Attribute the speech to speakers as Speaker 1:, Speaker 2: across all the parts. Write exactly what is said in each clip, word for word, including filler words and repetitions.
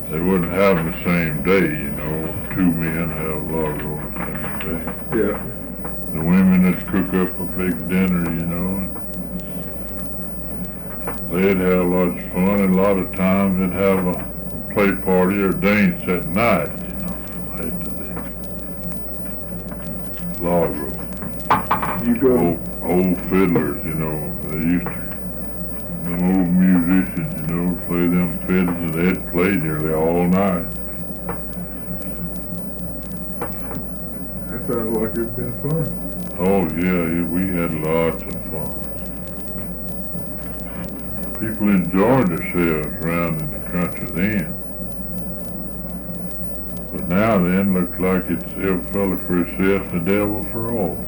Speaker 1: they wouldn't have them the same day, you know. Two men have log rolls the same day.
Speaker 2: Yeah.
Speaker 1: The women that cook up a big dinner, you know. They'd have lots of fun, and a lot of times they'd have a play party or dance at night, you know, after the log roll.
Speaker 2: You go.
Speaker 1: Old, old fiddlers, you know, they used to, them old musicians, you know, play them fiddles, and they'd play nearly all night.
Speaker 2: That sounds like it's been fun.
Speaker 1: Oh yeah, yeah, we had lots of fun. People enjoyed themselves around in the country then. But now then, looks like it's every fella for himself, the devil for all.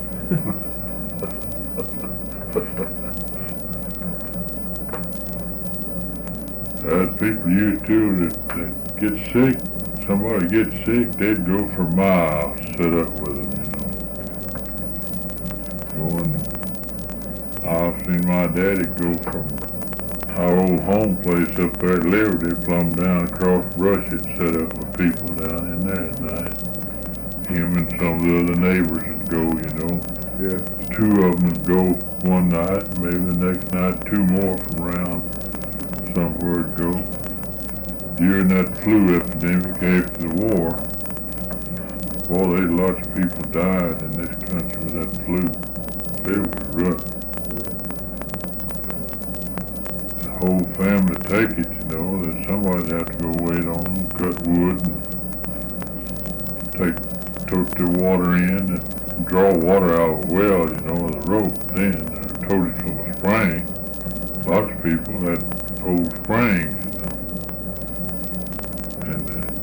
Speaker 1: As people used to that, that get sick, somebody gets sick, they'd go for miles, sit up with them, you know. Going, I've seen my daddy go from our old home place up there at Liberty, plumb down across Brush and set up with people down in there at night. Him and some of the other neighbors would go, you know.
Speaker 2: Yeah.
Speaker 1: Two of them would go one night, maybe the next night two more from around somewhere would go. During that flu epidemic after the war, boy, they lots of people died in this country with that flu. It was rough. Whole family take it, you know, that somebody'd have to go wait on them, cut wood, and take, tote the water in, and draw water out of a well, you know, with a rope then, or tote it from a spring. Lots of people had old springs, you know, and uh,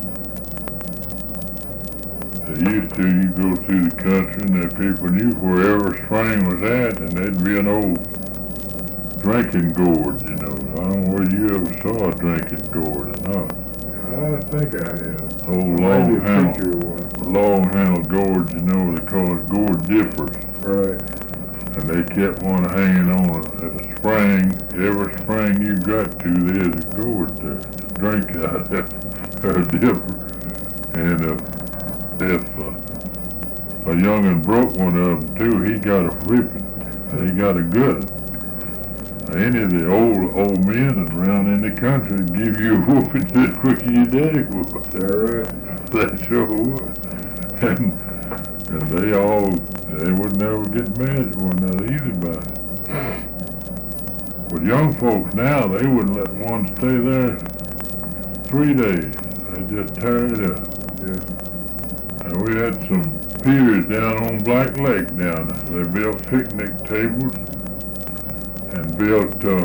Speaker 1: they used to, you go through the country, and the people knew wherever a spring was at, and there'd be an old drinking gourd, you know. I don't know whether you ever saw a drinking gourd or not.
Speaker 2: I think I have.
Speaker 1: Old long handle, long handle gourds, you know, they call it gourd dippers.
Speaker 2: Right.
Speaker 1: And they kept one hanging on at a spring. Every spring you got to, there's a gourd to, to drink out of, a dipper. And if, if uh, a young'un broke one of them too, he got a whipping. He got a good. Any of the old old men around in the country would give you a whooping just quick as your daddy would.
Speaker 2: That right?
Speaker 1: They sure would. And and they all they would never get mad at one another either about it. But young folks now, they wouldn't let one stay there three days. They just tear it up.
Speaker 2: Yeah.
Speaker 1: And we had some piers down on Black Lake down there. They built picnic tables and built uh,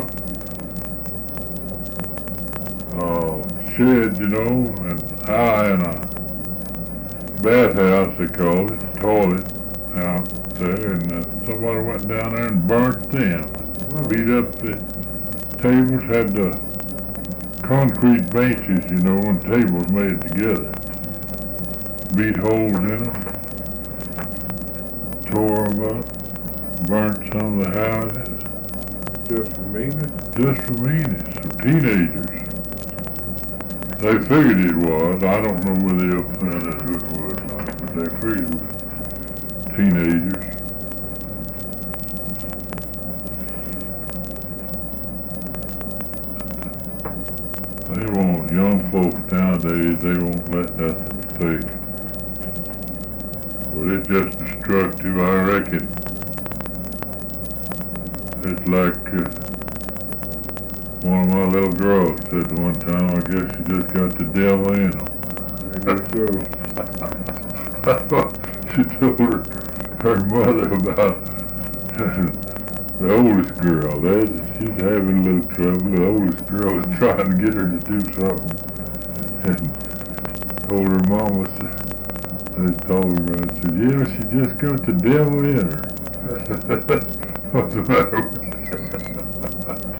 Speaker 1: uh, shed, you know, and I and a bathhouse, they called it, toilet out there, and uh, somebody went down there and burnt them. Beat up the tables, had the concrete benches, you know, and tables made together. Beat holes in them, tore them up, burnt some of the houses.
Speaker 2: Just for meanness?
Speaker 1: Just for meanness, for teenagers. They figured it was. I don't know whether they found out who it was or not, but they figured it was teenagers. They won't, young folks nowadays, they won't let nothing fade. Well, it's just destructive, I reckon. It's like uh, one of my little girls said one time, I guess you just got the devil in them.
Speaker 2: I guess so.
Speaker 1: She told her, her mother about the oldest girl. There's, she's having a little trouble. The oldest girl is trying to get her to do something. And told her mama, they told her, I said, yeah, she just got the devil in her. What's the matter with her?